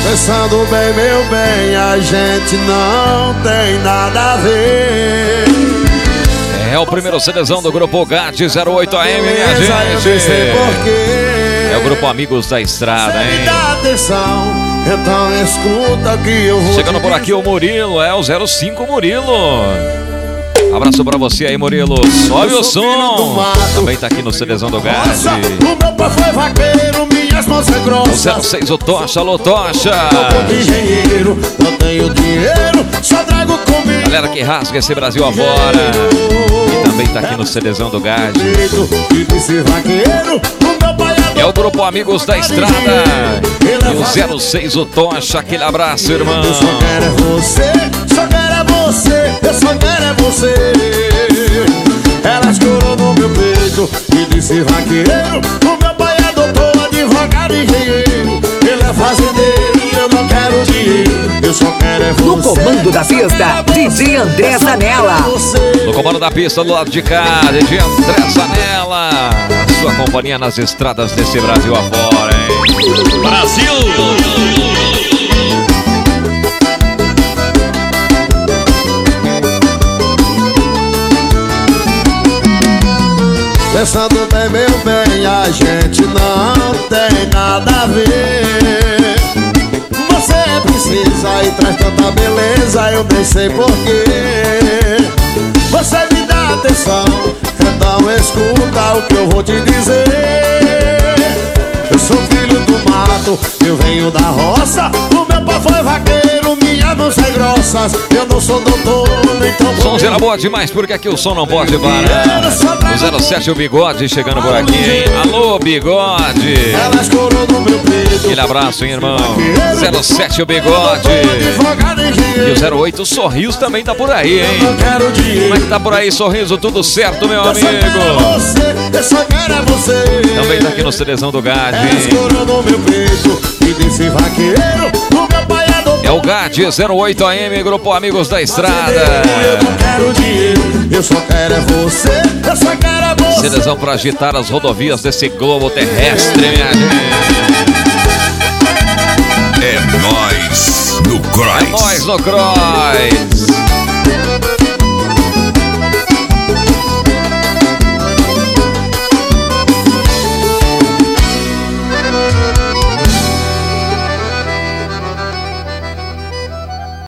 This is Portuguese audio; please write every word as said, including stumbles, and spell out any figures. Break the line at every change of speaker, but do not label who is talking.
Pensando bem, meu bem, a gente não tem nada a ver.
É o primeiro CDzão do Grupo G A T zero oito A M, minha gente. É o Grupo Amigos da Estrada, hein?
Dá atenção, então escuta que eu vou.
Chegando por aqui o Murilo, é o zero cinco Murilo. Abraço pra você aí, Murilo. Sobe o som. Também tá aqui no CDzão do G A T.
O meu pai foi vaqueiro, minhas mãos é grossa.
O zero seis, o Tocha, alô Tocha.
Eu engenheiro, não tenho dinheiro, só trago comigo.
Galera que rasga esse Brasil afora. E também tá aqui no CDzão do G A T. É o Grupo Amigos da Estrada. E o zero seis, o Tocha. Aquele abraço, irmão.
Eu só quero é você, só quero é você, eu só quero é você. Ela escorou no meu peito e disse vaqueiro. O meu pai é doutor, advogado e engenheiro. Ele é fazendeiro e eu não quero dinheiro. Eu só quero é você.
No comando da pista, D J André Zanella.
No comando da pista, do lado de cá, D J André Zanella. A sua companhia nas estradas desse Brasil afora, hein? Brasil!
Pensando bem, meu bem, a gente não tem nada a ver. Você precisa e traz tanta beleza, eu nem sei porquê. Você me dá atenção, então escuta o que eu vou te dizer. Eu sou filho do mato, eu venho da roça. O meu pai foi vaqueiro, minhas mãos são grossas. Eu não sou doutor, nem tão bom.
Som era boa demais, porque aqui o som não pode parar. O zero sete, o Bigode, chegando por aqui, hein? Alô, Bigode.
Ela escorou no meu peito.
Aquele abraço, hein, irmão? zero sete, o Bigode. E o zero oito, o Sorriso também tá por aí, hein? Como é que tá por aí, Sorriso? Tudo certo, meu amigo?
Eu só quero é você.
Também tá aqui no CDzão do G A T, hein?
Escorou no meu peito e disse vaqueiro. O meu pai é doutor.
É o G A T zero oito A M, Grupo Amigos da Estrada.
Eu não quero dinheiro, eu só quero é você. Eu só quero é você.
CDzão pra agitar as rodovias desse globo terrestre, minha gente.
É nóis no Cross.
É nóis no Cross.